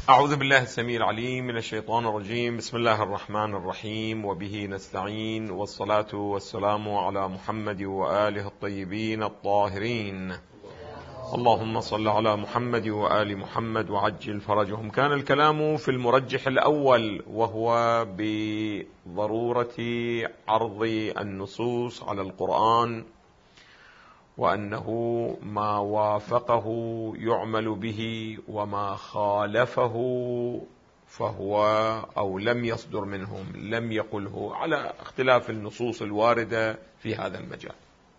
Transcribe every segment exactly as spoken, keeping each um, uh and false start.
أعوذ بالله السميع العليم من الشيطان الرجيم. بسم الله الرحمن الرحيم، وبه نستعين، والصلاة والسلام على محمد وآله الطيبين الطاهرين. اللهم صل على محمد وآل محمد وعجل فرجهم. كان الكلام في المرجح الأول، وهو بضرورة عرض النصوص على القرآن، وأنه ما وافقه يعمل به، وما خالفه فهو أو لم يصدر منهم لم يقله، على اختلاف النصوص الواردة في هذا المجال.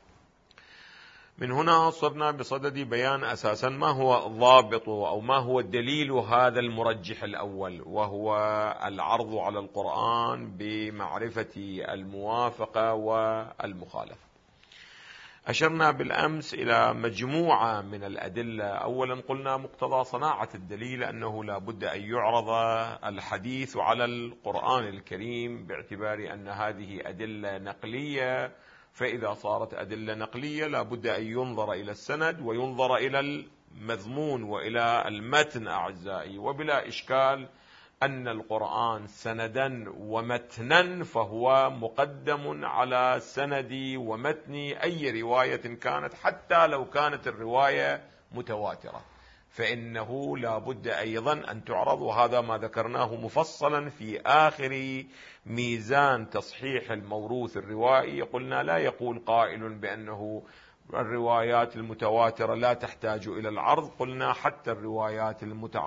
من هنا صرنا بصدد بيان أساسا ما هو ضابط أو ما هو دليل هذا المرجح الأول، وهو العرض على القرآن بمعرفة الموافقة والمخالفة. أشرنا بالأمس إلى مجموعة من الأدلة. أولا قلنا مقتضى صناعة الدليل أنه لا بد أن يعرض الحديث على القرآن الكريم، باعتبار أن هذه أدلة نقلية، فإذا صارت أدلة نقلية لا بد أن ينظر إلى السند وينظر إلى المضمون وإلى المتن أعزائي. وبلا إشكال أن القرآن سندا ومتنا فهو مقدم على سند ومتن أي رواية كانت، حتى لو كانت الرواية متواترة فإنه لا بد أيضا أن تعرض. وهذا ما ذكرناه مفصلا في آخر ميزان تصحيح الموروث الروائي. قلنا لا يقول قائل بأنه الروايات المتواترة لا تحتاج إلى العرض. قلنا حتى الروايات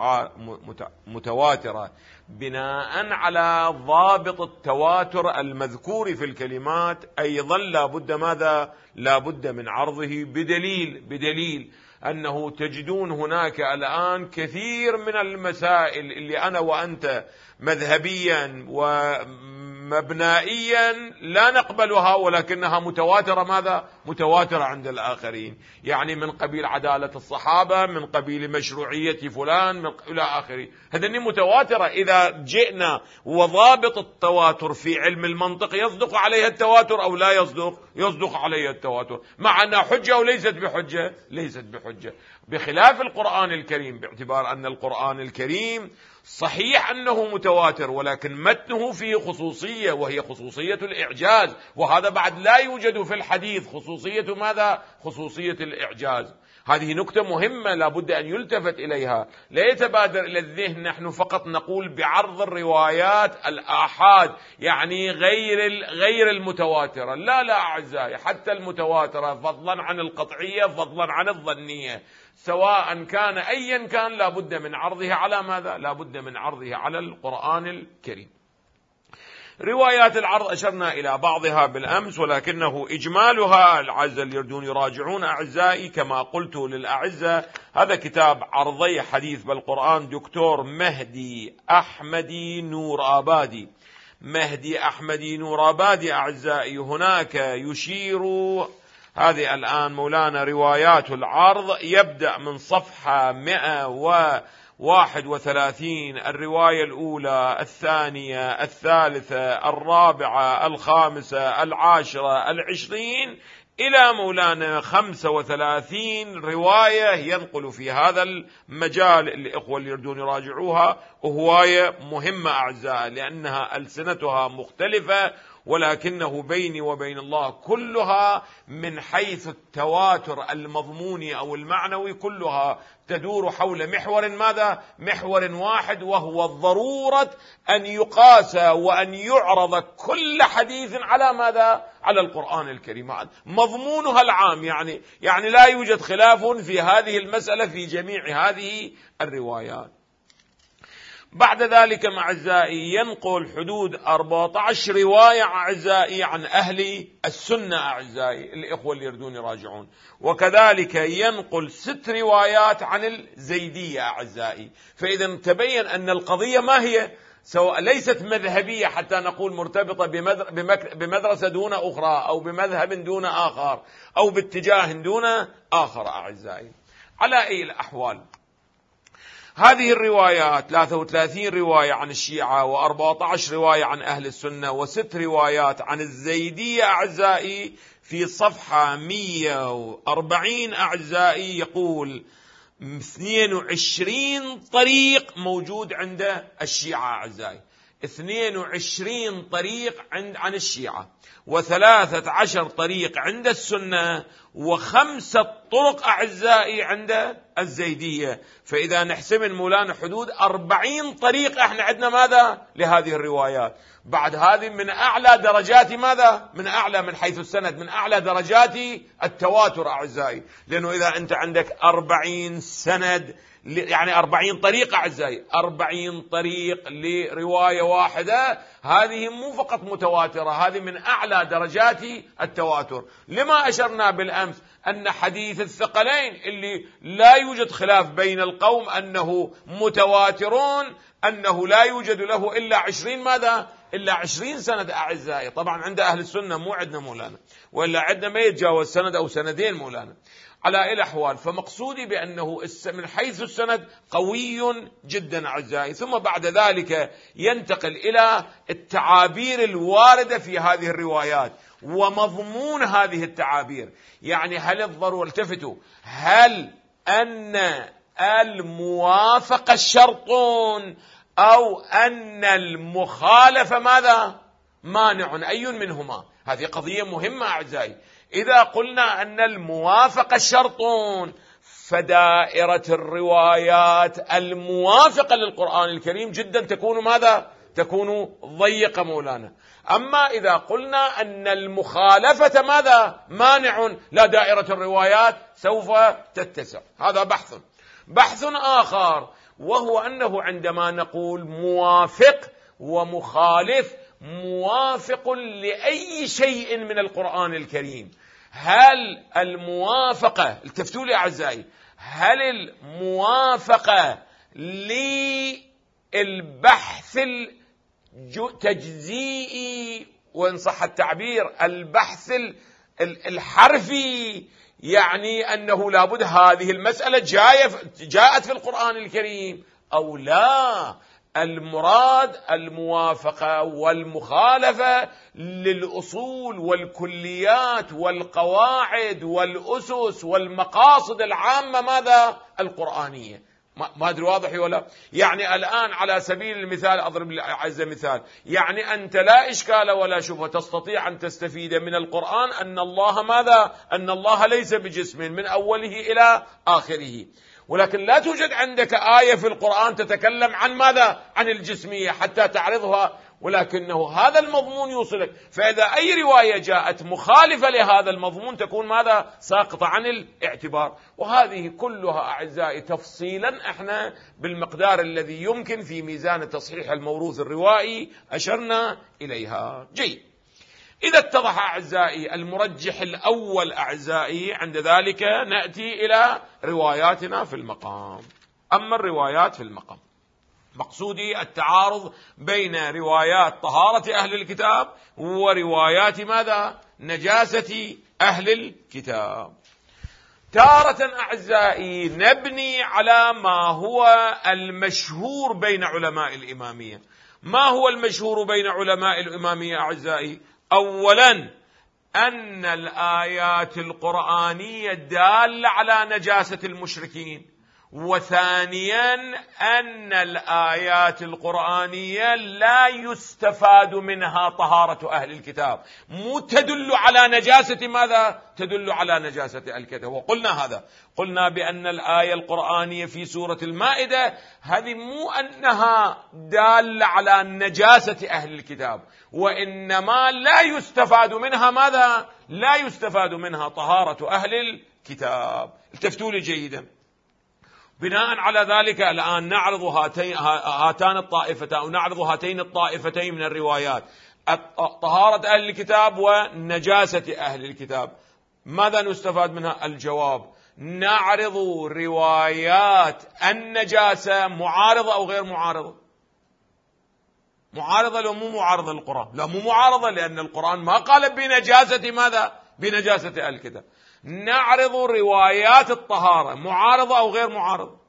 المتواترة بناء على ضابط التواتر المذكور في الكلمات أيضا لا بد ماذا؟ لا بد من عرضه بدليل بدليل أنه تجدون هناك الآن كثير من المسائل اللي أنا وأنت مذهبيا ومبنائيا لا نقبلها، ولكنها متواترة ماذا؟ متواترة عند الآخرين، يعني من قبيل عدالة الصحابة، من قبيل مشروعية فلان، من إلى آخره. هذه متواترة. إذا جئنا وضابط التواتر في علم المنطق يصدق عليها التواتر أو لا يصدق؟ يصدق عليها التواتر، مع أنها حجة أو ليست بحجة؟ ليست بحجة. بخلاف القرآن الكريم، باعتبار أن القرآن الكريم صحيح أنه متواتر، ولكن متنه فيه خصوصية، وهي خصوصية الإعجاز، وهذا بعد لا يوجد في الحديث. خصوصية ماذا؟ خصوصية الإعجاز. هذه نكتة مهمة لا بد أن يلتفت إليها. لا يتبادر إلى الذهن نحن فقط نقول بعرض الروايات الآحاد، يعني غير غير المتواترة. لا لا أعزائي، حتى المتواترة فضلا عن القطعية فضلا عن الظنية، سواء كان أيا كان لا بد من عرضه على ماذا؟ لا بد من عرضه على القرآن الكريم. روايات العرض أشرنا إلى بعضها بالأمس، ولكنه إجمالها الأعزة اللي يردون يراجعون أعزائي كما قلت للأعزة. هذا كتاب عرضي حديث بالقرآن دكتور مهدي أحمدي نور آبادي. مهدي أحمدي نور آبادي أعزائي هناك يشير. هذه الآن مولانا روايات العرض يبدأ من صفحة مئة وواحد وثلاثين، الرواية الأولى، الثانية، الثالثة، الرابعة، الخامسة، العاشرة، العشرين، إلى مولانا خمسة وثلاثين رواية ينقل في هذا المجال. الإخوة اللي يردون يراجعوها، وهواية مهمة أعزائي لأنها ألسنتها مختلفة، ولكنه بيني وبين الله كلها من حيث التواتر المضموني أو المعنوي كلها تدور حول محور ماذا؟ محور واحد، وهو الضرورة أن يقاس وأن يعرض كل حديث على ماذا؟ على القرآن الكريم. مضمونها العام، يعني يعني لا يوجد خلاف في هذه المسألة في جميع هذه الروايات. بعد ذلك أعزائي ينقل حدود أربعة عشر رواية أعزائي عن أهل السنة أعزائي، الإخوة اللي يردون يراجعون. وكذلك ينقل ست روايات عن الزيدية أعزائي. فإذا تبين أن القضية ما هي؟ سواء ليست مذهبية حتى نقول مرتبطة بمدرسة دون أخرى، أو بمذهب دون آخر، أو باتجاه دون آخر أعزائي. على أي الأحوال، هذه الروايات ثلاثة وثلاثين رواية عن الشيعة، وأربعة عشر رواية عن أهل السنة، وست روايات عن الزيدية أعزائي. في صفحة مئة وأربعين أعزائي يقول: اثنين وعشرين طريق موجود عند الشيعة أعزائي، اثنين وعشرين طريق عند عن الشيعة، وثلاثة عشر طريق عند السنة، وخمسة طرق أعزائي عند الزيدية. فإذا نحسب مولانا حدود أربعين طريق احنا عندنا ماذا لهذه الروايات. بعد هذه من أعلى درجات ماذا من أعلى من حيث السند من أعلى درجات التواتر أعزائي، لأنه إذا أنت عندك أربعين سند يعني أربعين طريق أعزائي، أربعين طريق لرواية واحدة، هذه مو فقط متواترة، هذه من أعلى درجات التواتر. لما أشرنا بالأمس أن حديث الثقلين اللي لا يوجد خلاف بين القوم أنه متواترون، أنه لا يوجد له إلا عشرين ماذا إلا عشرين سند أعزائي. طبعا عند أهل السنة مو عندنا مولانا، وإلا عندنا ما يتجاوز سند أو سندين مولانا. على أي الأحوال فمقصودي بأنه من حيث السند قوي جدا أعزائي. ثم بعد ذلك ينتقل إلى التعابير الواردة في هذه الروايات ومضمون هذه التعابير. يعني هل الضرورة التفتوا هل أن الموافقة شرط أو أن المخالفة ماذا مانع؟ أي منهما؟ هذه قضية مهمة أعزائي. إذا قلنا أن الموافقة شرط فدائرة الروايات الموافقة للقرآن الكريم جدا تكون ماذا تكون ضيقة مولانا. أما إذا قلنا أن المخالفة ماذا مانع، لا دائرة الروايات سوف تتسع. هذا بحث بحث آخر، وهو أنه عندما نقول موافق ومخالف، موافق لأي شيء من القرآن الكريم، هل الموافقة التفتوا لي أعزائي هل الموافقة للبحث التجزئي وإن صح التعبير البحث الحرفي، يعني أنه لابد هذه المسألة جاءت في القرآن الكريم، أو لا المراد الموافقة والمخالفة للأصول والكليات والقواعد والأسس والمقاصد العامة ماذا القرآنية. ما أدري واضح ولا؟ يعني الآن على سبيل المثال أضرب عز مثال، يعني أنت لا إشكال ولا شبهة تستطيع أن تستفيد من القرآن أن الله ماذا أن الله ليس بجسم من أوله إلى آخره، ولكن لا توجد عندك آية في القرآن تتكلم عن ماذا عن الجسمية حتى تعرضها، ولكنه هذا المضمون يوصلك. فإذا أي رواية جاءت مخالفة لهذا المضمون تكون ماذا ساقطة عن الاعتبار. وهذه كلها أعزائي تفصيلا احنا بالمقدار الذي يمكن في ميزان تصحيح الموروث الروائي أشرنا إليها. جيد، إذا اتضح أعزائي المرجح الأول أعزائي، عند ذلك نأتي إلى رواياتنا في المقام. أما الروايات في المقام مقصودي التعارض بين روايات طهارة أهل الكتاب وروايات ماذا نجاسة أهل الكتاب. تارة أعزائي نبني على ما هو المشهور بين علماء الإمامية. ما هو المشهور بين علماء الإمامية أعزائي؟ أولا أن الآيات القرآنية دالة على نجاسة المشركين، وثانيا أن الآيات القرآنية لا يستفاد منها طهارة أهل الكتاب، مو تدل على نجاسة ماذا؟ تدل على نجاسة الكتاب. وقلنا هذا، قلنا بأن الآية القرآنية في سورة المائدة هذه مو أنها دالة على نجاسة أهل الكتاب، وإنما لا يستفاد منها ماذا؟ لا يستفاد منها طهارة أهل الكتاب. التفتوا لي جيدا. بناء على ذلك الآن نعرض هاتين هاتان الطائفتان أو نعرض هاتين الطائفتين من الروايات، طهارة أهل الكتاب ونجاسة أهل الكتاب. ماذا نستفاد منها؟ الجواب نعرض روايات النجاسة معارضة أو غير معارضة؟ معارضة لو مو معارضة للقرآن؟ لا مو معارضة، لأن القرآن ما قال بنجاسة ماذا؟ بنجاسة أهل الكتاب. نعرض روايات الطهارة معارضة أو غير معارضة؟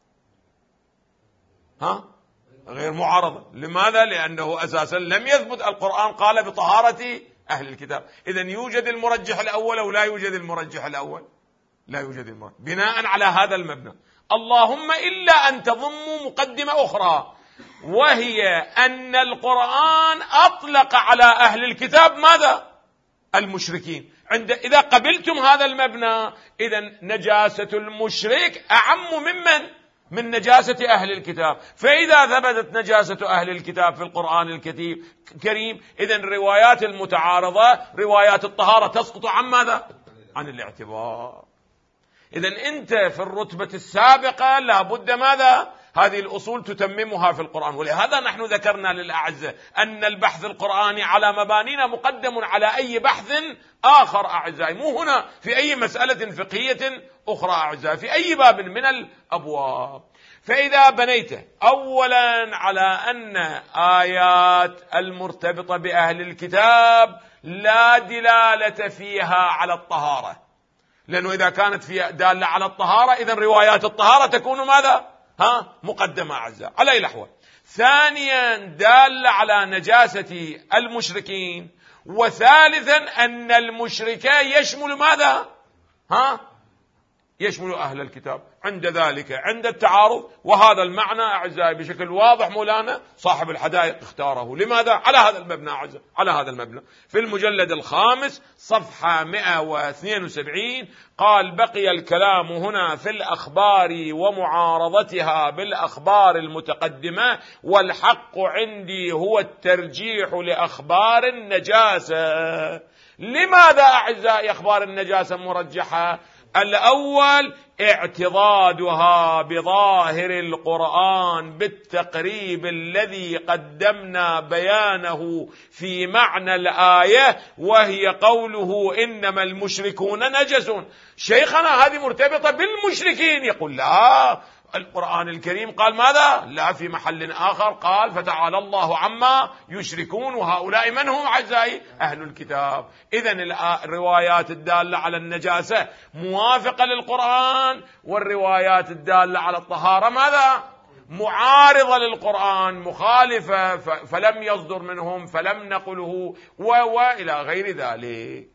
ها؟ غير معارضة. لماذا؟ لأنه أساسا لم يثبت القرآن قال بطهارة أهل الكتاب. إذن يوجد المرجح الأول أو لا يوجد المرجح الأول؟ لا يوجد المرجح. بناء على هذا المبنى اللهم إلا أن تضموا مقدمة أخرى، وهي أن القرآن أطلق على أهل الكتاب ماذا؟ المشركين. عند إذا قبلتم هذا المبنى، إذن نجاسة المشرك أعم ممن من نجاسة أهل الكتاب. فإذا ثبتت نجاسة أهل الكتاب في القرآن الكريم، إذن الروايات المتعارضة روايات الطهارة تسقط عن ماذا؟ عن الاعتبار. إذن أنت في الرتبة السابقة لابد ماذا؟ هذه الأصول تتممها في القرآن. ولهذا نحن ذكرنا للأعزة أن البحث القرآني على مبانينا مقدم على أي بحث آخر أعزائي، مو هنا في أي مسألة فقهية أخرى أعزائي، في أي باب من الأبواب. فإذا بنيت أولا على أن آيات المرتبطة بأهل الكتاب لا دلالة فيها على الطهارة، لأنه إذا كانت فيها دالة على الطهارة إذن روايات الطهارة تكون ماذا؟ ها مقدمة أعزائي على أي الأحوال. ثانيا دالة على نجاسة المشركين. وثالثا أن المشركين يشمل ماذا؟ ها يشمل أهل الكتاب. عند ذلك عند التعارض، وهذا المعنى أعزائي بشكل واضح مولانا صاحب الحدائق اختاره. لماذا؟ على هذا المبنى أعزائي، على هذا المبنى في المجلد الخامس صفحة مئة واثنين وسبعين قال: بقي الكلام هنا في الأخبار ومعارضتها بالأخبار المتقدمة، والحق عندي هو الترجيح لأخبار النجاسة. لماذا أعزائي أخبار النجاسة مرجحة؟ الأول اعتضادها بظاهر القرآن بالتقريب الذي قدمنا بيانه في معنى الآية، وهي قوله إنما المشركون نجس. شيخنا هذه مرتبطة بالمشركين. يقول لا، القرآن الكريم قال ماذا؟ لا، في محل آخر قال فتعالى الله عما يشركون، وهؤلاء من هم أعزائي؟ أهل الكتاب. إذن الروايات الدالة على النجاسة موافقة للقرآن، والروايات الدالة على الطهارة ماذا؟ معارضة للقرآن، مخالفة، فلم يصدر منهم فلم نقله وإلى غير ذلك.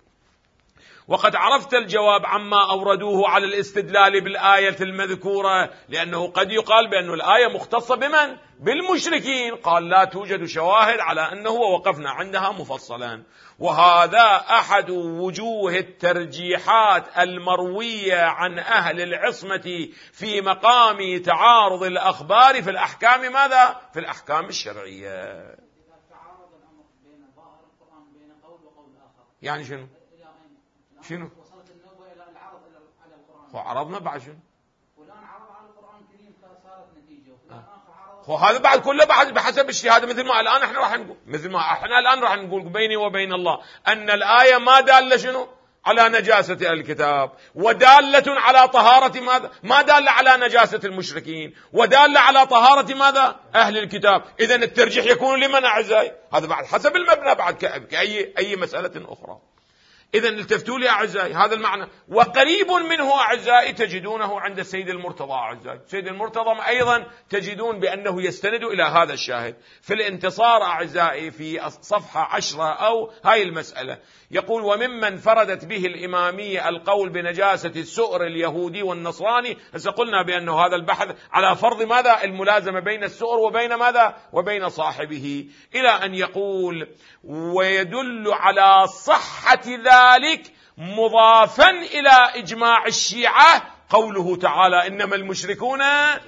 وقد عرفت الجواب عما أوردوه على الاستدلال بالآية المذكورة، لأنه قد يقال بأن الآية مختصة بمن؟ بالمشركين. قال لا توجد شواهد على أنه، ووقفنا عندها مفصلا. وهذا أحد وجوه الترجيحات المروية عن أهل العصمة في مقام تعارض الأخبار في الأحكام ماذا؟ في الأحكام الشرعية. يعني شنو؟ شنو؟ وصلت النوبة إلى العرض على القرآن. وعرضنا بعد شنو؟ فلان عرض على القرآن الكريم فصارت نتيجة، وفلان آخر عرض. وهذا بعد كله بعد بحسب الشهادة، مثل ما الآن احنا راح نقول، مثل ما احنا الآن راح نقول بيني وبين الله أن الآية ما دالة شنو؟ على نجاسة الكتاب، ودالة على طهارة ماذا؟ ما دالة على نجاسة المشركين، ودالة على طهارة ماذا؟ أهل الكتاب. إذن الترجيح يكون لمن أعزائي؟ هذا بعد حسب المبنى، بعد كأي أي مسألة أخرى. إذن التفتوا لي أعزائي هذا المعنى. وقريب منه أعزائي تجدونه عند السيد المرتضى أعزائي. السيد المرتضى أيضا تجدون بأنه يستند إلى هذا الشاهد في الانتصار أعزائي في صفحة عشرة أو هاي المسألة. يقول: وممن فردت به الإمامية القول بنجاسة السؤر اليهودي والنصراني. هسه قلنا بأنه هذا البحث على فرض ماذا؟ الملازمة بين السؤر وبين ماذا؟ وبين صاحبه، إلى أن يقول: ويدل على صحة ذلك مضافا إلى إجماع الشيعة قوله تعالى إنما المشركون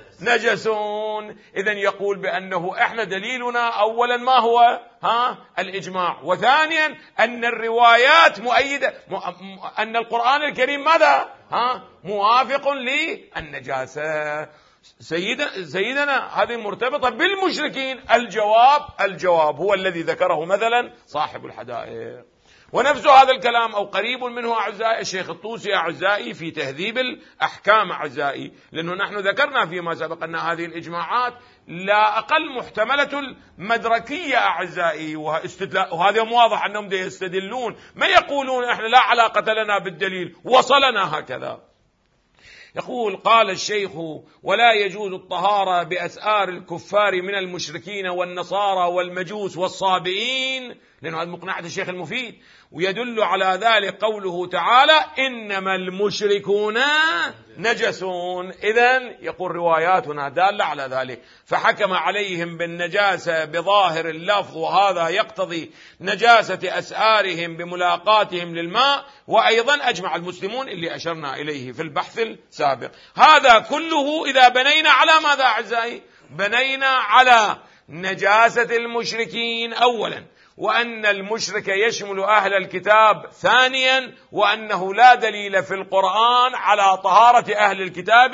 نجسون. إذن يقول بأنه إحنا دليلنا أولا ما هو؟ ها الإجماع، وثانيا أن الروايات مؤيدة، أن القرآن الكريم ماذا؟ ها موافق للنجاسة. سيدنا, سيدنا هذه مرتبطة بالمشركين. الجواب الجواب هو الذي ذكره مثلا صاحب الحدائق. ونفس هذا الكلام أو قريب منه أعزائي الشيخ الطوسي أعزائي في تهذيب الأحكام أعزائي، لأنه نحن ذكرنا فيما سبق أن هذه الإجماعات لا أقل محتملة المدركية أعزائي، وهذا واضح أنهم يستدلون، ما يقولون إحنا لا علاقة لنا بالدليل، وصلنا هكذا. يقول: قال الشيخ: ولا يجوز الطهارة بأسآر الكفار من المشركين والنصارى والمجوس والصابئين لأنه هذا مقنعة الشيخ المفيد. ويدل على ذلك قوله تعالى إنما المشركون نجسون. إذن يقول رواياتنا دالة على ذلك، فحكم عليهم بالنجاسة بظاهر اللفظ، وهذا يقتضي نجاسة أسآرهم بملاقاتهم للماء، وأيضا أجمع المسلمون اللي أشرنا إليه في البحث السابق. هذا كله إذا بنينا على ماذا أعزائي؟ بنينا على نجاسة المشركين أولا، وأن المشرك يشمل أهل الكتاب ثانيا، وأنه لا دليل في القرآن على طهارة أهل الكتاب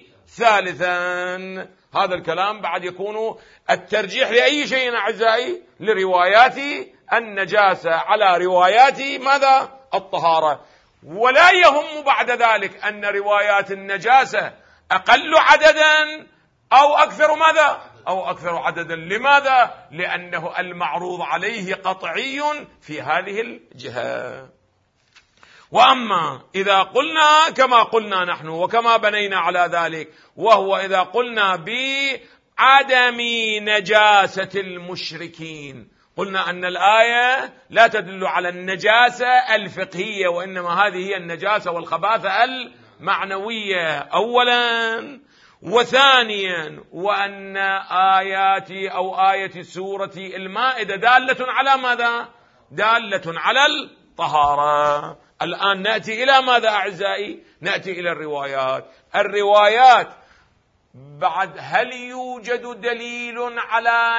ثالثا. هذا الكلام بعد يكون الترجيح لأي شيء أعزائي؟ لروايات النجاسة على روايات ماذا؟ الطهارة. ولا يهم بعد ذلك أن روايات النجاسة أقل عددا أو أكثر ماذا؟ أو أكثر عددا. لماذا؟ لأنه المعروض عليه قطعي في هذه الجهة. وأما إذا قلنا كما قلنا نحن وكما بنينا على ذلك، وهو إذا قلنا بعدم نجاسة المشركين، قلنا أن الآية لا تدل على النجاسة الفقهية، وإنما هذه هي النجاسة والخباثة المعنوية أولا. وثانيا وأن آيات أو آية سورة المائدة دالة على ماذا؟ دالة على الطهارة. الآن نأتي إلى ماذا أعزائي؟ نأتي إلى الروايات. الروايات بعد، هل يوجد دليل على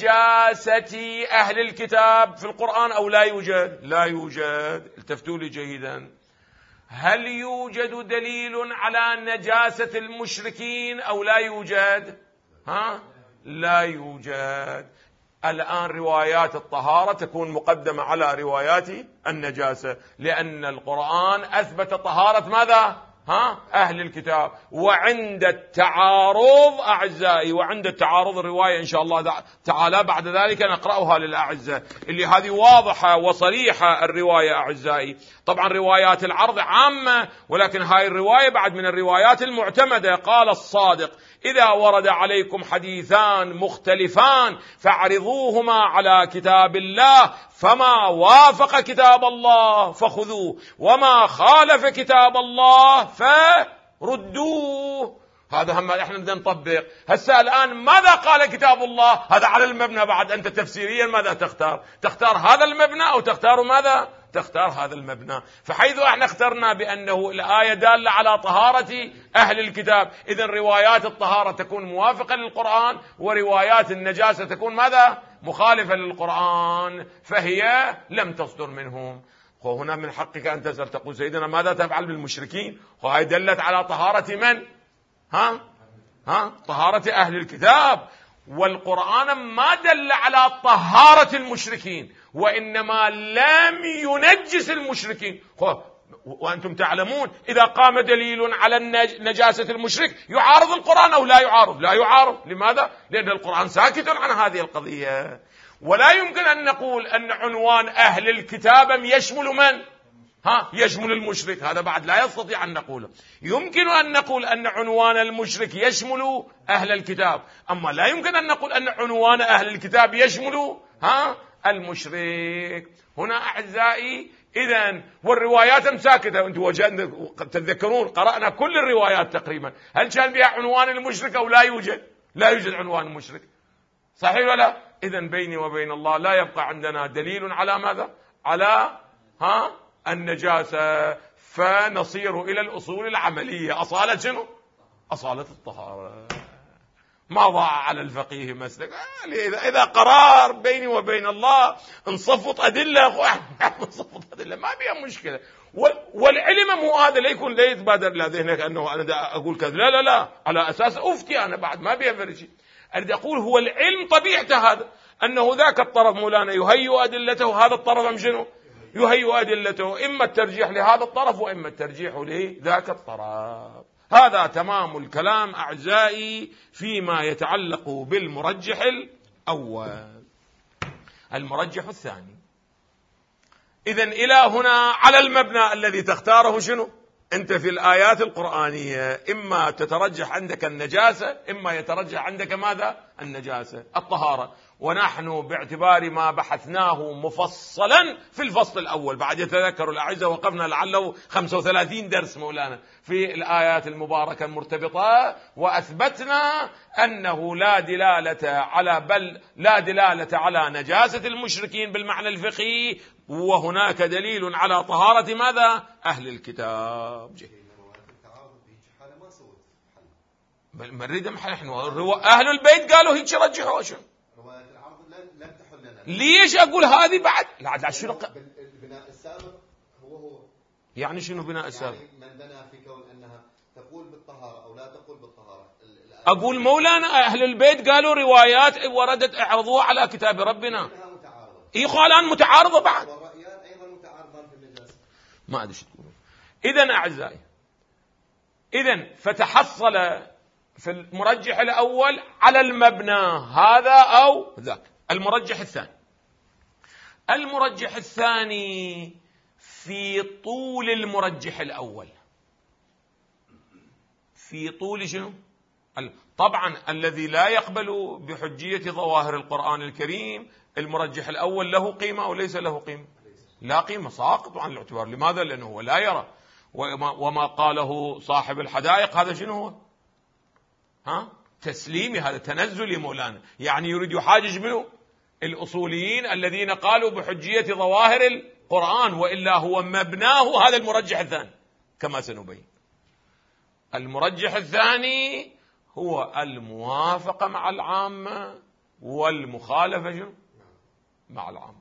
نجاسة أهل الكتاب في القرآن أو لا يوجد؟ لا يوجد. التفتوا لي جيدا. هل يوجد دليل على نجاسة المشركين أو لا يوجد؟ ها؟ لا يوجد. الآن روايات الطهارة تكون مقدمة على روايات النجاسة، لأن القرآن أثبت طهارة ماذا؟ ها؟ أهل الكتاب. وعند التعارض أعزائي، وعند التعارض الرواية إن شاء الله تعالى بعد ذلك نقرأها للأعزاء، اللي هذه واضحة وصريحة الرواية أعزائي. طبعا روايات العرض عامة، ولكن هاي الرواية بعد من الروايات المعتمدة. قال الصادق: إذا ورد عليكم حديثان مختلفان فاعرضوهما على كتاب الله، فما وافق كتاب الله فخذوه، وما خالف كتاب الله فردوه. هذا هم احنا بدنا نطبق. هسه الآن ماذا قال كتاب الله؟ هذا على المبنى. بعد أنت تفسيريا ماذا تختار؟ تختار هذا المبنى أو تختار ماذا؟ تختار هذا المبنى. فحيث احنا اخترنا بأنه الآية دالة على طهارة أهل الكتاب، إذن روايات الطهارة تكون موافقة للقرآن، وروايات النجاسة تكون ماذا؟ مخالفة للقرآن، فهي لم تصدر منهم. وهنا من حقك أن تسأل تقول: سيدنا ماذا تفعل بالمشركين؟ وهي دلت على طهارة من؟ ها؟ ها؟ طهارة أهل الكتاب. والقرآن ما دل على طهارة المشركين، وإنما لم ينجس المشركين. وأنتم تعلمون إذا قام دليل على نجاسة المشرك يعارض القرآن أو لا يعارض؟ لا يعارض. لماذا؟ لأن القرآن ساكت عن هذه القضية. ولا يمكن أن نقول أن عنوان أهل الكتاب يشمل من؟ ها؟ يشمل المشرك. هذا بعد لا يستطيع أن نقوله. يمكن أن نقول أن عنوان المشرك يشمل أهل الكتاب، أما لا يمكن أن نقول أن عنوان أهل الكتاب يشمل ها المشرك. هنا أعزائي إذن والروايات مساكتة. أنتم تتذكرون قرأنا كل الروايات تقريبا، هل كان بها عنوان المشرك أو لا يوجد؟ لا يوجد عنوان المشرك، صحيح ولا؟ إذن بيني وبين الله لا يبقى عندنا دليل على ماذا؟ على ها النجاسة. فنصير إلى الأصول العملية. أصالة شنو؟ أصالة الطهارة. ما ضاع على الفقيه مسلك. إذا قرار بيني وبين الله نصفط أدلة، نصفط أدلة ما بيها مشكلة. والعلم مو هذا لا يكون لا يتبادر إلى ذهنك أنه أنا أقول كذا، لا لا لا، على أساس أفتي أنا بعد ما بيها فرشي. أريد أقول هو العلم طبيعته هذا، أنه ذاك الطرف مولانا يهيئ أدلته، هذا الطرف شنو؟ يهيئ أدلته، إما الترجيح لهذا الطرف وإما الترجيح لذاك الطرف. هذا تمام الكلام أعزائي فيما يتعلق بالمرجح الأول. المرجح الثاني، إذن إلى هنا على المبنى الذي تختاره شنو؟ أنت في الآيات القرآنية إما تترجح عندك النجاسة، إما يترجح عندك ماذا؟ النجاسة الطهارة، ونحن باعتبار ما بحثناه مفصلا في الفصل الأول، بعد يتذكروا الأعزة وقفنا لعله خمسة وثلاثين درس مولانا في الآيات المباركة المرتبطة، وأثبتنا أنه لا دلالة على بل لا دلالة على نجاسة المشركين بالمعنى الفقهي، وهناك دليل على طهارة ماذا؟ أهل الكتاب. بل مريد نحن أهل البيت قالوا هيك رجحوا. شو رواية العرض لم تحل لنا؟ ليش أقول هذه بعد؟ لا لا شنو البناء السابق هو هو يعني شنو بناء السابق؟ يعني من بنى في كون أنها تقول بالطهارة أو لا تقول بالطهارة. أقول مولانا أهل البيت قالوا روايات وردت اعرضوها على كتاب ربنا. إيه قال الآن متعارضة بعد؟ والرأيان أيضا متعارضان في النجاسة. ما أدري شو تقولون. إذن أعزائي، إذن فتحصل في المرجح الأول على المبنى هذا أو ذاك. المرجح الثاني، المرجح الثاني في طول المرجح الأول، في طول شنو؟ طبعا الذي لا يقبل بحجية ظواهر القرآن الكريم المرجح الأول له قيمة أو ليس له قيمة؟ لا قيمة، ساقط عن الاعتبار. لماذا؟ لأنه هو لا يرى. وما, وما قاله صاحب الحدائق هذا شنو هو؟ ها؟ تسليمي، هذا تنزلي مولانا، يعني يريد يحاجج منه الأصوليين الذين قالوا بحجية ظواهر القرآن، وإلا هو مبناه هذا المرجح الثاني كما سنبين. المرجح الثاني هو الموافقة مع العامة والمخالفة مع العامة.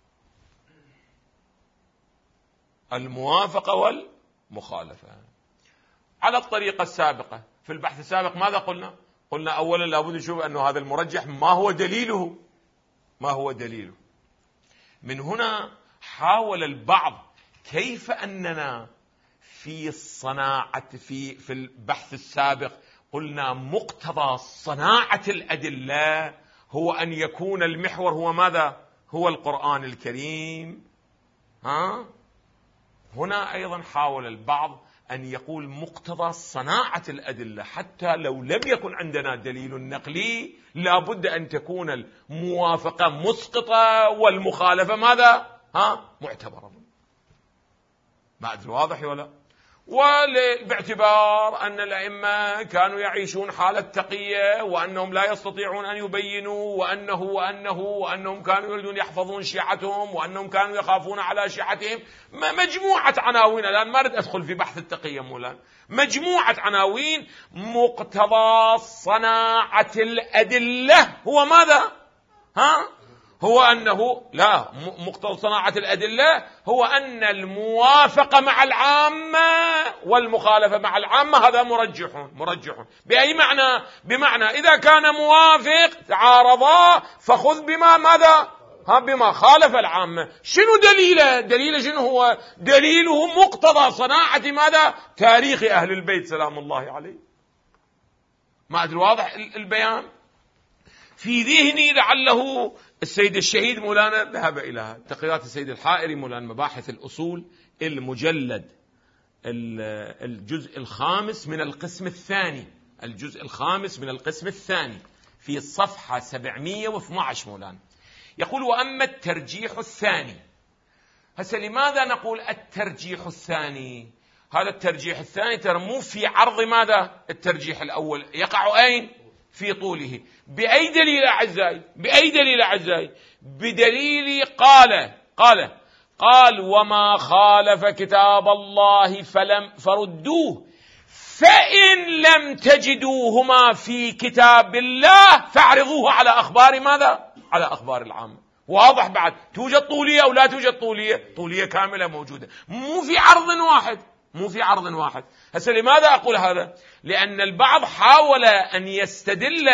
الموافقة والمخالفة على الطريقة السابقة. في البحث السابق ماذا قلنا؟ قلنا أولا لابد نشوف أنه هذا المرجح ما هو دليله، ما هو دليله. من هنا حاول البعض كيف أننا في الصناعة في في البحث السابق قلنا مقتضى صناعة الأدلة هو أن يكون المحور هو ماذا؟ هو القرآن الكريم. ها؟ هنا أيضا حاول البعض أن يقول مقتضى صناعة الأدلة حتى لو لم يكن عندنا دليل نقلي لابد أن تكون الموافقة مسقطة والمخالفة ماذا؟ ها؟ معتبرة. ما أدري واضح ولا؟ وباعتبار أن الأئمة كانوا يعيشون حالة تقية وأنهم لا يستطيعون أن يبينوا وأنه وأنه وأنهم كانوا يريدون يحفظون شيعتهم وأنهم كانوا يخافون على شيعتهم، مجموعة عناوين. الآن ما أريد أدخل في بحث التقية مولانا، مجموعة عناوين. مقتضى صناعة الأدلة هو ماذا؟ ها؟ هو أنه لا مقتضى صناعة الأدلة هو أن الموافقة مع العامة والمخالفة مع العامة هذا مرجح مرجح. بأي معنى؟ بمعنى إذا كان موافق تعارضا فخذ بما ماذا؟ ها بما خالف العامة. شنو دليله؟ دليله شنو هو؟ دليله مقتضى صناعة ماذا؟ تاريخ أهل البيت سلام الله عليه. ما أدري واضح البيان؟ في ذهني لعله السيد الشهيد مولانا ذهب إلى تقريرات السيد الحائري مولانا مباحث الأصول المجلد الجزء الخامس من القسم الثاني، الجزء الخامس من القسم الثاني في الصفحة سبعمئة واثني عشر مولانا يقول: وأما الترجيح الثاني. هسه لماذا نقول الترجيح الثاني؟ هذا الترجيح الثاني ترى مو في عرض ماذا؟ الترجيح الأول. يقع أين؟ في طوله. بأي دليل أعزائي؟ بأي دليل أعزائي؟ بدليل قال قال قال وما خالف كتاب الله فلم فردوه فإن لم تجدوهما في كتاب الله فاعرضوه على أخبار ماذا؟ على أخبار العامة. واضح بعد؟ توجد طولية أو لا توجد طولية؟ طولية كاملة موجودة، مو في عرض واحد، مو في عرض واحد. هسه لماذا أقول هذا؟ لأن البعض حاول أن يستدل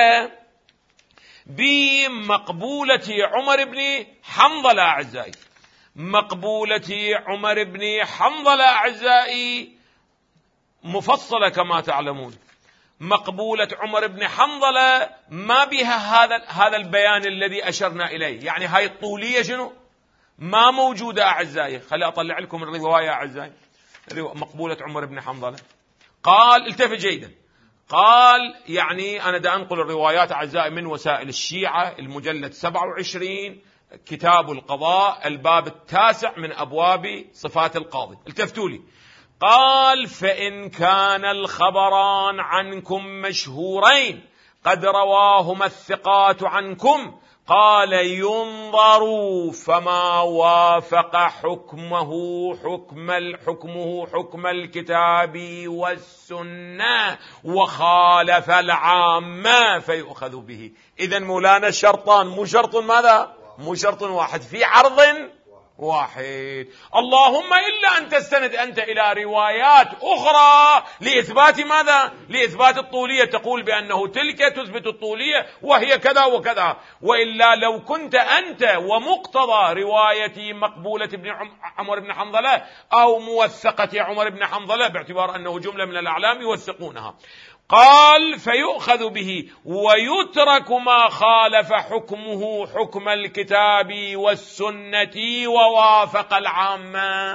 بمقبولة عمر بن حنظلة أعزائي. مقبولة عمر بن حنظلة أعزائي مفصلة كما تعلمون. مقبولة عمر بن حنظلة ما بها هذا هذا البيان الذي أشرنا إليه، يعني هاي الطولية شنو؟ ما موجودة أعزائي. خلي أطلع لكم الرواية أعزائي. مقبولة عمر بن حنظلة قال، التفت جيدا، قال يعني أنا دا أنقل الروايات أعزائي من وسائل الشيعة، المجلد سبعة وعشرين كتاب القضاء الباب التاسع من أبواب صفات القاضي. التفتوا لي. قال فإن كان الخبران عنكم مشهورين قد رواهما الثقات عنكم قال ينظر فما وافق حكمه حكم حكمه حكم الكتاب والسنة وخالف العامة فيؤخذ به. إذن مولانا شرطان، مو شرط ماذا؟ مو شرط واحد في عرض واحد. اللهم إلا أن تستند أنت إلى روايات أخرى لإثبات ماذا؟ لإثبات الطولية، تقول بأنه تلك تثبت الطولية وهي كذا وكذا. وإلا لو كنت أنت ومقتضى رواية مقبولة ابن عمر بن حنظلة أو موثقة عمر بن حنظلة باعتبار أنه جملة من الأعلام يوثقونها، قال فيؤخذ به ويترك ما خالف حكمه حكم الكتاب والسنة ووافق العامة.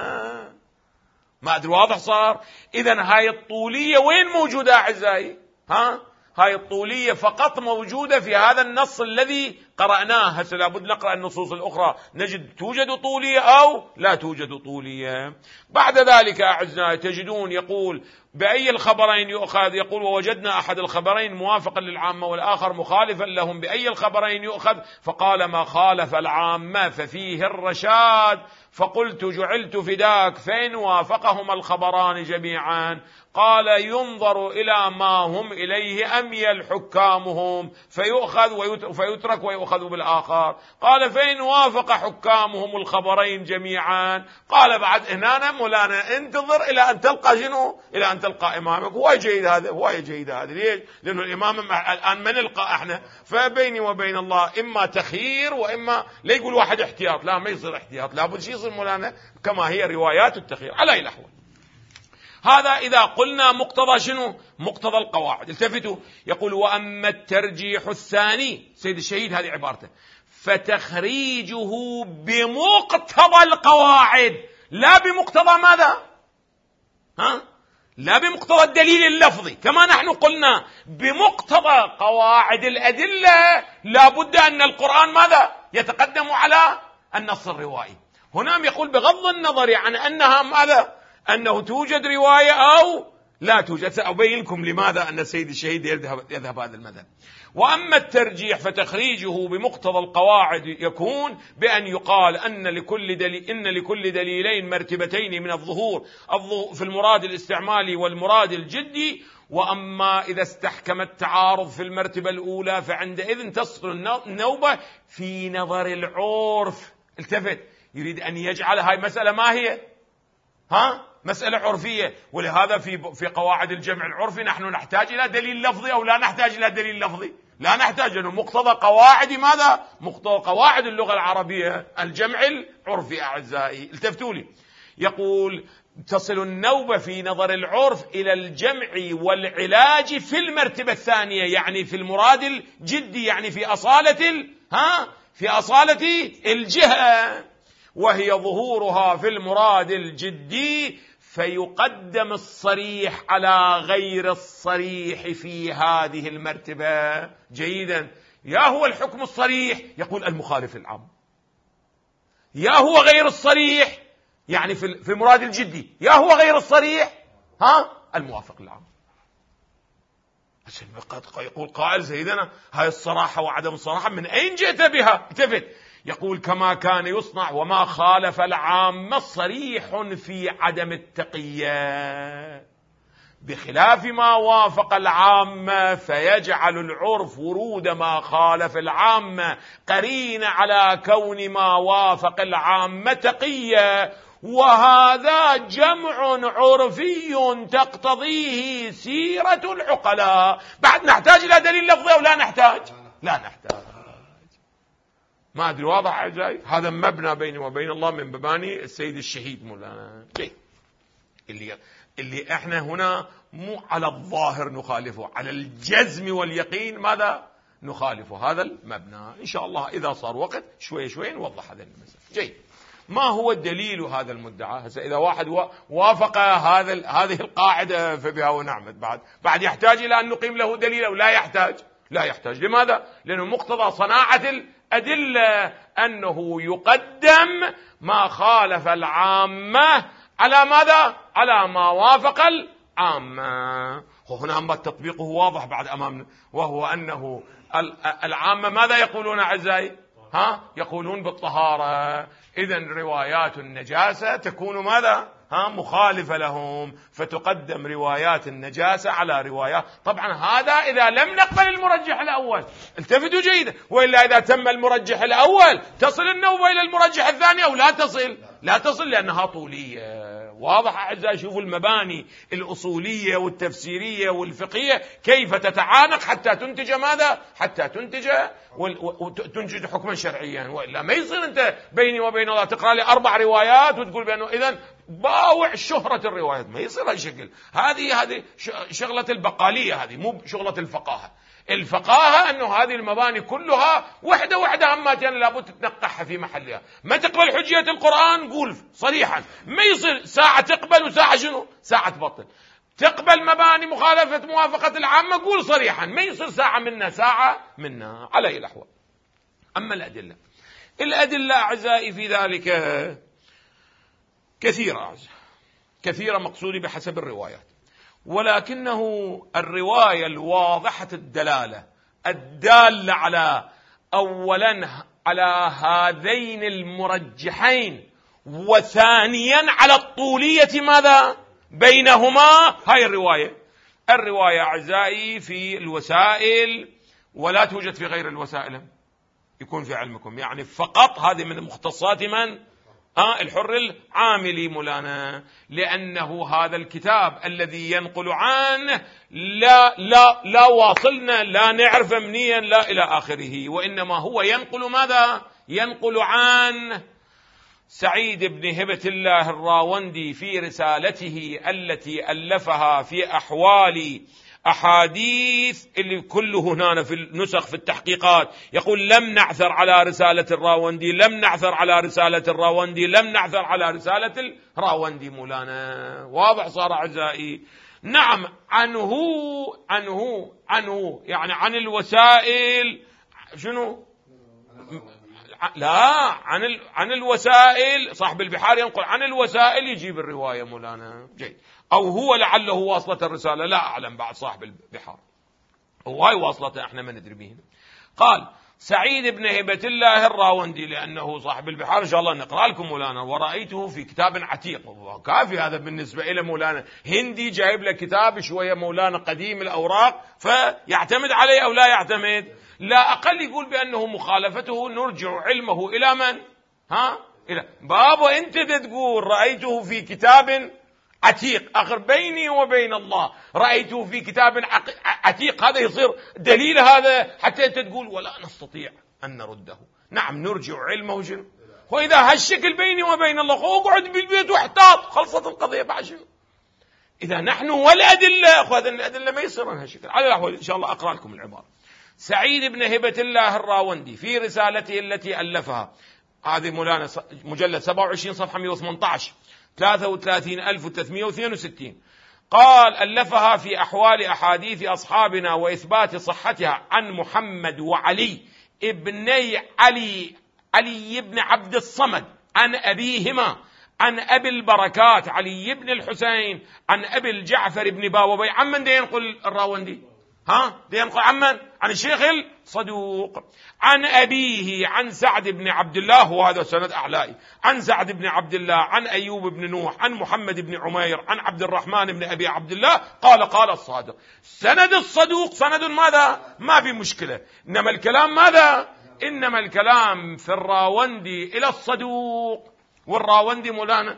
ما أدري واضح صار؟ إذن هاي الطولية وين موجودة أعزائي؟ ها؟ هاي الطولية فقط موجودة في هذا النص الذي قرأناه. هسه لابد نقرأ النصوص الأخرى نجد توجد طولية أو لا توجد طولية. بعد ذلك أعزائي تجدون يقول بأي الخبرين يؤخذ، يقول ووجدنا أحد الخبرين موافقا للعامة والآخر مخالفا لهم، بأي الخبرين يؤخذ؟ فقال ما خالف العامة ففيه الرشاد. فقلت جعلت فداك فإن وافقهما الخبران جميعا قال ينظر إلى ما هم إليه أميل حكامهم فيؤخذ ويترك ويؤخذ بالآخر. قال فإن وافق حكامهم الخبرين جميعا قال بعد هنا مولانا انتظر إلى أن تلقى شنو؟ إلى أن تلقى إمامك. هو جيد هذا، هو جيد هذا. ليش؟ لأنه الإمام الآن ما نلقى احنا، فبيني وبين الله إما تخيير وإما لا يقول واحد احتياط. لا، ما يصير احتياط، لابد شيء يصير مولانا كما هي روايات التخيير على أي الأحوال. هذا إذا قلنا مقتضى شنو؟ مقتضى القواعد. التفتوا، يقول وأما الترجيح الثاني، سيد الشهيد هذه عبارته، فتخريجه بمقتضى القواعد لا بمقتضى ماذا؟ ها؟ لا بمقتضى الدليل اللفظي. كما نحن قلنا بمقتضى قواعد الأدلة لا بد أن القرآن ماذا؟ يتقدم على النص الروائي. هنا يقول بغض النظر عن أنها ماذا؟ أنه توجد رواية أو لا توجد. سأبين لكم لماذا أن السيد الشهيد يذهب, يذهب هذا المذهب. وأما الترجيح فتخريجه بمقتضى القواعد يكون بأن يقال أن لكل دليل إن لكل دليلين مرتبتين من الظهور في المراد الاستعمالي والمراد الجدي. وأما إذا استحكم التعارض في المرتبة الأولى فعندئذ تصل النوبة في نظر العرف. التفت، يريد أن يجعل هاي مسألة ما هي؟ ها؟ مسألة عرفية. ولهذا في في قواعد الجمع العرفي نحن نحتاج إلى دليل لفظي أو لا نحتاج إلى دليل لفظي؟ لا نحتاج، لأنه مقتضى قواعد ماذا؟ مقتضى قواعد اللغة العربية الجمع العرفي. أعزائي التفتوا لي، يقول تصل النوبة في نظر العرف إلى الجمع والعلاج في المرتبة الثانية، يعني في المراد الجدي، يعني في أصالة ال... ها؟ في أصالة الجهة، وهي ظهورها في المراد الجدي، فيقدم الصريح على غير الصريح في هذه المرتبة. جيدا. يا هو الحكم الصريح يقول المخالف العام، يا هو غير الصريح يعني في المراد الجدي، يا هو غير الصريح ها الموافق العام. قد يقول قائل سيدنا هاي الصراحة وعدم الصراحة من أين جئت بها؟ التفت، يقول كما كان يصنع وما خالف العام صريح في عدم التقية، بخلاف ما وافق العامة فيجعل العرف ورود ما خالف العامة قرين على كون ما وافق العامة تقية، وهذا جمع عرفي تقتضيه سيرة العقلاء. بعد نحتاج إلى دليل لفظي أو لا نحتاج؟ لا نحتاج. ما أدري واضح أعزائي؟ هذا مبنى بيني وبين الله من مباني السيد الشهيد مولانا. اللي اللي احنا هنا مو على الظاهر نخالفه، على الجزم واليقين ماذا نخالفه. هذا المبنى إن شاء الله إذا صار وقت شوي شوي نوضح هذا المسألة. جيد. ما هو دليل هذا المدعى؟ هسه إذا واحد وافق هذا هذه القاعدة فبها ونعمت، بعد بعد يحتاج إلى أن نقيم له دليل أو لا يحتاج؟ لا يحتاج. لماذا؟ لأنه مقتضى صناعة الأدلة أنه يقدم ما خالف العامة على ماذا؟ على ما وافق العامة. وهنا أما التطبيق هو واضح بعد أمامنا، وهو أنه العامة ماذا يقولون أعزائي؟ ها؟ يقولون بالطهارة. إذن روايات النجاسة تكون ماذا؟ ها؟ مخالفة لهم، فتقدم روايات النجاسة على روايات. طبعا هذا إذا لم نقبل المرجح الأول، التفتوا جيدا، وإلا إذا تم المرجح الأول تصل النوبة إلى المرجح الثاني أو لا تصل؟ لا تصل، لأنها طولية. واضح أعزائي؟ شوفوا المباني الأصولية والتفسيرية والفقهية كيف تتعانق حتى تنتج ماذا؟ حتى تنتج وتنتج حكما شرعيا. وإلا ما يصير أنت بيني وبين الله تقرأ لي أربع روايات وتقول بأنه إذن باوع شهرة الروايات. ما يصير هالشكل. هذه هذه شغلة البقالية، هذه مو شغلة الفقاهة. الفقاهة أنه هذه المباني كلها وحدة وحدة هماتين لابد تتنقحها في محلها. ما تقبل حجية القرآن قول صريحا، ما يصير ساعة تقبل وساعة شنو؟ ساعة تبطل. تقبل مباني مخالفة موافقة العامة قول صريحا، ما يصير ساعة منا ساعة منا على أي الأحوال. أما الأدلة، الأدلة أعزائي في ذلك كثيرة أعزائي، كثيرة مقصودي بحسب الروايات، ولكنه الرواية الواضحة الدلالة الدالة على أولا على هذين المرجحين، وثانيا على الطولية ماذا بينهما، هاي الرواية. الرواية أعزائي في الوسائل ولا توجد في غير الوسائل، يكون في علمكم، يعني فقط هذه من مختصات من؟ آه الحر العاملي مولانا، لأنه هذا الكتاب الذي ينقل عنه لا لا لا واصلنا، لا نعرف منيا لا إلى آخره، وإنما هو ينقل ماذا؟ ينقل عن سعيد بن هبة الله الراوندي في رسالته التي ألفها في أحوال أحاديث، اللي كله هنا في النسخ في التحقيقات يقول لم نعثر على رسالة الراوندي، لم نعثر على رسالة الراوندي، لم نعثر على رسالة الراوندي مولانا. واضح صار أعزائي؟ نعم، عنه عنه عنه يعني عن الوسائل شنو؟ لا، عن ال... عن الوسائل. صاحب البحار ينقل عن الوسائل يجيب الرواية مولانا. جيد. أو هو لعله واصلة الرسالة، لا أعلم، بعد صاحب البحار وهاي واصلته احنا ما ندري بهم. قال سعيد بن هبة الله الراوندي، لأنه صاحب البحار إن شاء الله نقرأ لكم مولانا، ورأيته في كتاب عتيق، كافي هذا بالنسبة إلى مولانا. هندي جايب له كتاب شوية مولانا قديم الأوراق، فيعتمد عليه أو لا يعتمد؟ لا أقل يقول بأنه مخالفته نرجع علمه إلى من؟ ها؟ إلى بابا. أنت تقول رأيته في كتاب عتيق، آخر بيني وبين الله رأيته في كتاب عتيق، هذا يصير دليل هذا حتى أنت تقول ولا نستطيع أن نرده. نعم نرجع علمه شنو؟ وإذا هالشكل بيني وبين الله اقعد بالبيت واحتاط، خلصت القضية بعد شنو؟ إذا نحن والأدلة أخذ الأدلة ما يصير هالشكل. على الأحوال إن شاء الله أقرأ لكم العبارة. سعيد بن هبة الله الراوندي في رسالته التي ألفها، هذه مولانا مجلد سبعة وعشرين صفحة مئة وثمانية عشر ثلاثة وثلاثين ألف وثلاثمئة واثنين وستين، قال ألفها في أحوال أحاديث أصحابنا وإثبات صحتها عن محمد وعلي ابني علي علي بن عبد الصمد عن أبيهما عن أبي البركات علي بن الحسين عن أبي الجعفر بن باوبي. عمن دي ينقل الراوندي؟ ها دي ينقل عمن؟ عن الشيخ الصدوق عن أبيه عن سعد بن عبد الله، وهذا سند أعلائي، عن سعد بن عبد الله عن أيوب بن نوح عن محمد بن عمير عن عبد الرحمن بن أبي عبد الله قال قال الصادق. سند الصدوق سند ماذا؟ ما في مشكلة، إنما الكلام ماذا؟ إنما الكلام في الراوندي إلى الصدوق. والراوندي مولانا،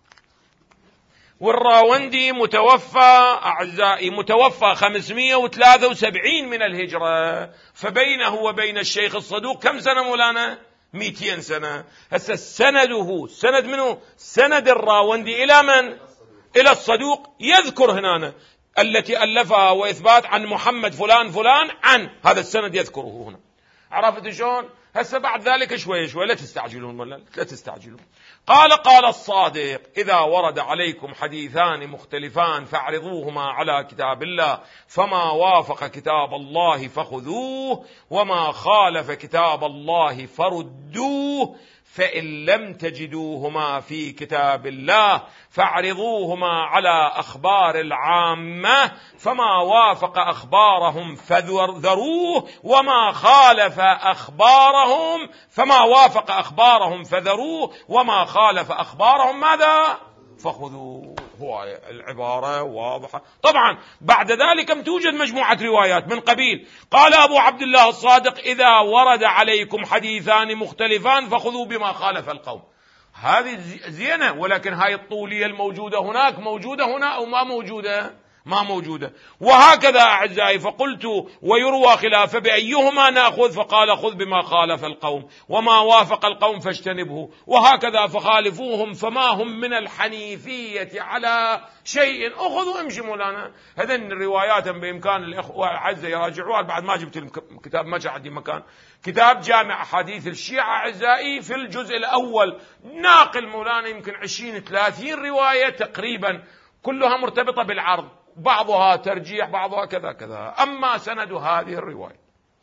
والراوندي متوفى أعزائي متوفى خمسمئة وثلاثة وسبعين من الهجرة، فبينه وبين الشيخ الصدوق كم سنة مولانا؟ مئتين سنة. هسه سنده سند منه؟ سند الراوندي إلى من؟ إلى الصدوق. يذكر هنا التي ألفها وإثبات عن محمد فلان فلان عن، هذا السند يذكره هنا. عرفت شلون؟ هسه بعد ذلك شوي شوي، لا تستعجلون ولا لا تستعجلون. قال قال الصادق: إذا ورد عليكم حديثان مختلفان فاعرضوهما على كتاب الله، فما وافق كتاب الله فخذوه، وما خالف كتاب الله فردوه، فإن لم تجدوهما في كتاب الله فاعرضوهما على أخبار العامة، فما وافق أخبارهم فذروه، وما خالف أخبارهم فما وافق أخبارهم فذروه، وما خالف أخبارهم ماذا؟ فخذوه. هو العبارة واضحة. طبعا بعد ذلك توجد مجموعة روايات من قبيل قال أبو عبد الله الصادق: إذا ورد عليكم حديثان مختلفان فخذوا بما خالف القوم. هذه زينة، ولكن هاي الطولية الموجودة هناك موجودة هنا أو ما موجودة؟ ما موجودة. وهكذا أعزائي، فقلت: ويروى خلاف بأيهما نأخذ؟ فقال: خذ بما خالف القوم، وما وافق القوم فاجتنبه، وهكذا فخالفوهم فما هم من الحنيفية على شيء. أخذوا امشي مولانا. هذين الروايات بإمكان الإخوة أعزائي يراجعوها. بعد ما جبت الكتاب ما عندي مكان، كتاب جامع أحاديث الشيعة أعزائي في الجزء الأول ناقل مولانا يمكن عشرين ثلاثين رواية تقريبا، كلها مرتبطة بالعرض، بعضها ترجيح بعضها كذا كذا. أما سند هذه الرواية،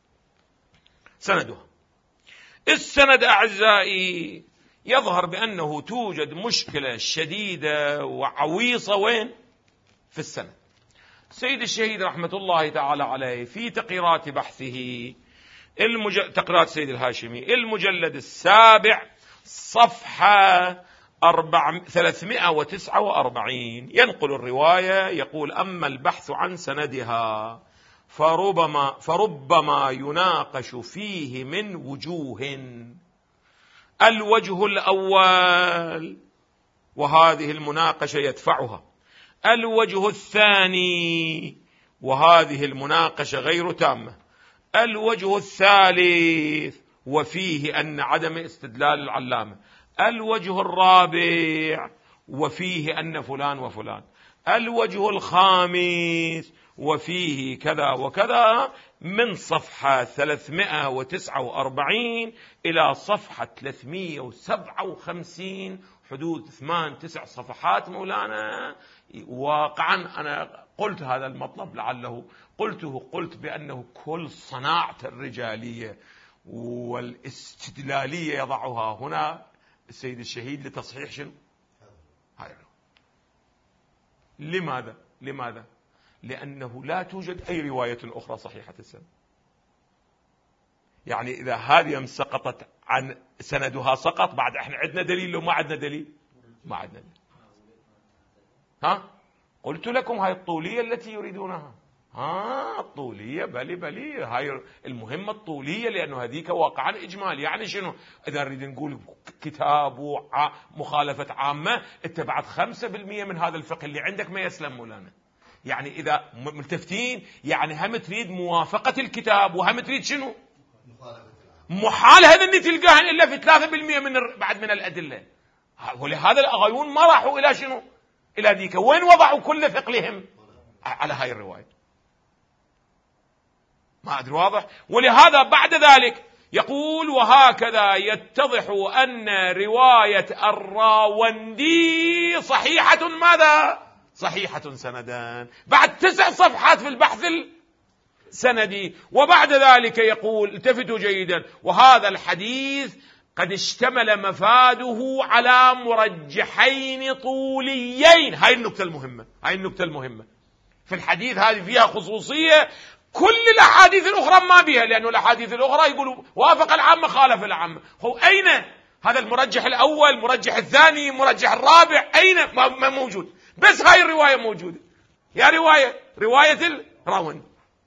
سندها السند أعزائي يظهر بأنه توجد مشكلة شديدة وعويصة. وين؟ في السند. السيد الشهيد رحمة الله تعالى عليه في تقريرات بحثه المج... تقريرات السيد الهاشمي المجلد السابع صفحة ثلاثمائة وتسعة وأربعين ينقل الرواية، يقول: أما البحث عن سندها فربما, فربما يناقش فيه من وجوه. الوجه الأول، وهذه المناقشة يدفعها. الوجه الثاني، وهذه المناقشة غير تامة. الوجه الثالث، وفيه أن عدم استدلال العلامة. الوجه الرابع، وفيه أن فلان وفلان. الوجه الخامس، وفيه كذا وكذا. من صفحة ثلاثمائة وتسعة وأربعين إلى صفحة ثلاثمائة وسبعة وخمسين، حدود ثمان تسع صفحات مولانا. واقعا أنا قلت هذا المطلب لعله قلته قلت بأنه كل صناعة الرجالية والاستدلالية يضعها هنا السيد الشهيد لتصحيح شنو؟ هاي. لماذا؟ لماذا؟ لأنه لا توجد أي رواية أخرى صحيحة السند. يعني إذا هذه سقطت عن سندها سقط، بعد احنا عندنا دليل لو ما عندنا دليل؟ ما عندنا دليل. ها؟ قلت لكم هاي الطولية التي يريدونها. ها الطولية بلي بلي هاي المهمة الطولية، لأنه هذيك واقعا إجمال. يعني شنو؟ إذا نريد نقول كتاب ومخالفة عامة، أنت بعد خمسة بالمئة من هذا الفقه اللي عندك ما يسلم مولانا. يعني إذا ملتفتين، يعني هم تريد موافقة الكتاب وهم تريد شنو؟ محال هذا اللي تلقاه إلا في ثلاثة بالمئة من بعد من الأدلة. ولهذا الأغيون ما راحوا إلى شنو؟ إلى ذيك. وين وضعوا كل ثقلهم؟ على هاي الرواية. ما أدري واضح. ولهذا بعد ذلك يقول: وهكذا يتضح أن رواية الراوندي صحيحة ماذا؟ صحيحة سندان. بعد تسع صفحات في البحث السندي. وبعد ذلك يقول: التفتوا جيدا: وهذا الحديث قد اشتمل مفاده على مرجحين طوليين. هاي النكتة المهمة، هاي النكتة المهمة في الحديث. هذه فيها خصوصية كل الأحاديث الأخرى ما بها، لأنه الأحاديث الأخرى يقولوا وافق العامة خالف العامة. هو أين هذا المرجح الأول، مرجح الثاني، مرجح الرابع؟ أين؟ ما موجود. بس هاي الرواية موجودة، يا رواية رواية الراوندي.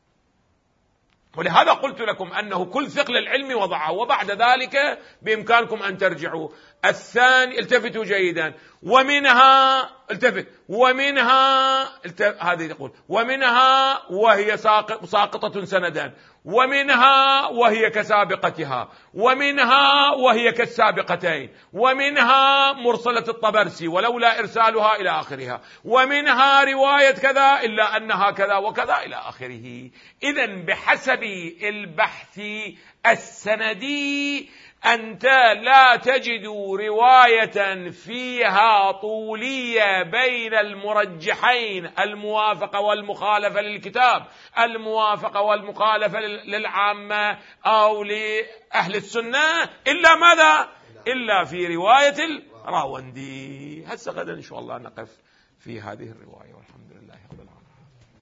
ولهذا قلت لكم أنه كل ثقل العلم وضعه. وبعد ذلك بإمكانكم أن ترجعوا. الثاني، التفتوا جيدا: ومنها التفت ومنها التفت هذه يقول ومنها وهي ساقط ساقطة سندا، ومنها وهي كسابقتها، ومنها وهي كالسابقتين، ومنها مرسلة الطبرسي ولولا إرسالها إلى آخرها، ومنها رواية كذا إلا أنها كذا وكذا إلى آخره. إذن بحسب البحث السندي أنت لا تجد رواية فيها طولية بين المرجحين، الموافقة والمخالفة للكتاب، الموافقة والمخالفة للعامة أو لأهل السنة، إلا ماذا؟ إلا في رواية الراوندي. هسه غدا إن شاء الله نقف في هذه الرواية والحمد لله.